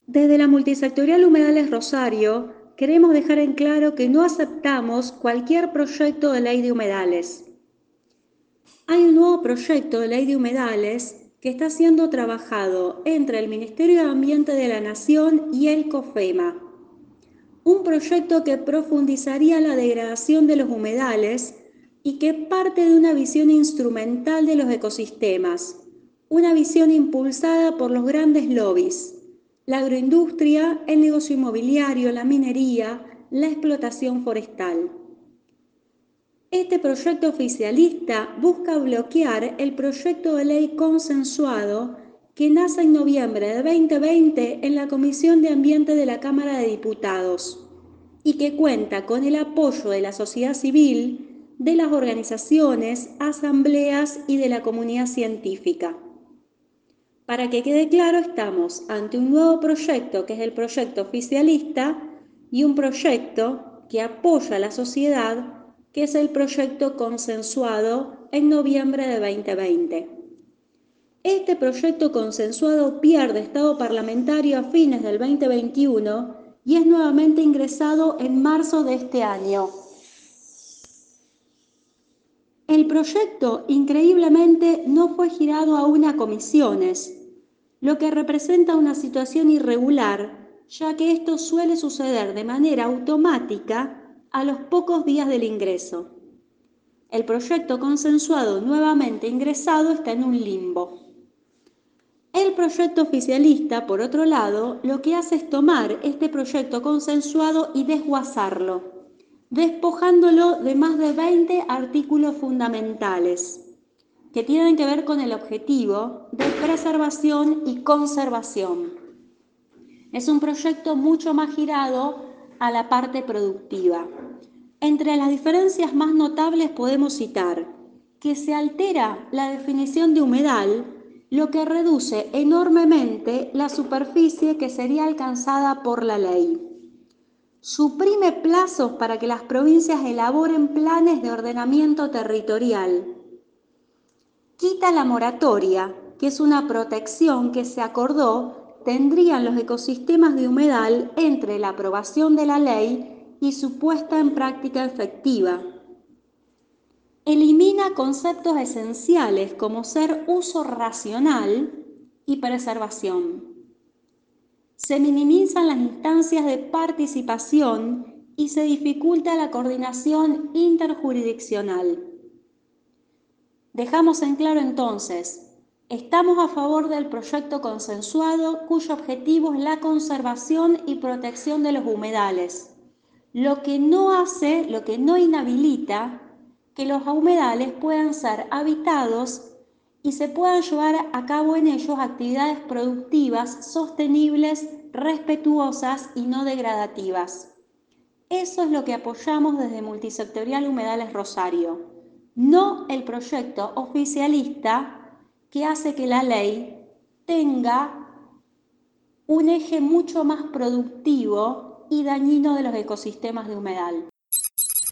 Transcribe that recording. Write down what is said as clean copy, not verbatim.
Desde la Multisectorial Humedales Rosario, queremos dejar en claro que no aceptamos cualquier proyecto de ley de humedales. Hay un nuevo proyecto de ley de humedales que está siendo trabajado entre el Ministerio de Ambiente de la Nación y el COFEMA. Un proyecto que profundizaría la degradación de los humedales y que parte de una visión instrumental de los ecosistemas, una visión impulsada por los grandes lobbies, la agroindustria, el negocio inmobiliario, la minería, la explotación forestal. Este proyecto oficialista busca bloquear el proyecto de ley consensuado que nace en noviembre de 2020 en la Comisión de Ambiente de la Cámara de Diputados y que cuenta con el apoyo de la sociedad civil, de las organizaciones, asambleas y de la comunidad científica. Para que quede claro, estamos ante un nuevo proyecto que es el proyecto oficialista y un proyecto que apoya a la sociedad que es el proyecto consensuado en noviembre de 2020. Este proyecto consensuado pierde estado parlamentario a fines del 2021 y es nuevamente ingresado en marzo de este año. El proyecto, increíblemente, no fue girado aún a comisiones, lo que representa una situación irregular, ya que esto suele suceder de manera automática a los pocos días del ingreso. El proyecto consensuado nuevamente ingresado está en un limbo. El proyecto oficialista, por otro lado, lo que hace es tomar este proyecto consensuado y desguazarlo, despojándolo de más de 20 artículos fundamentales que tienen que ver con el objetivo de preservación y conservación. Es un proyecto mucho más girado a la parte productiva. Entre las diferencias más notables podemos citar que se altera la definición de humedal, lo que reduce enormemente la superficie que sería alcanzada por la ley. Suprime plazos para que las provincias elaboren planes de ordenamiento territorial. Quita la moratoria, que es una protección que se acordó tendrían los ecosistemas de humedal entre la aprobación de la ley y su puesta en práctica efectiva. Elimina conceptos esenciales como ser uso racional y preservación. Se minimizan las instancias de participación y se dificulta la coordinación interjurisdiccional. Dejamos en claro entonces, estamos a favor del proyecto consensuado cuyo objetivo es la conservación y protección de los humedales, lo que no inhabilita que los humedales puedan ser habitados y se puedan llevar a cabo en ellos actividades productivas, sostenibles, respetuosas y no degradativas. Eso es lo que apoyamos desde Multisectorial Humedales Rosario, no el proyecto oficialista que hace que la ley tenga un eje mucho más productivo y dañino de los ecosistemas de humedal.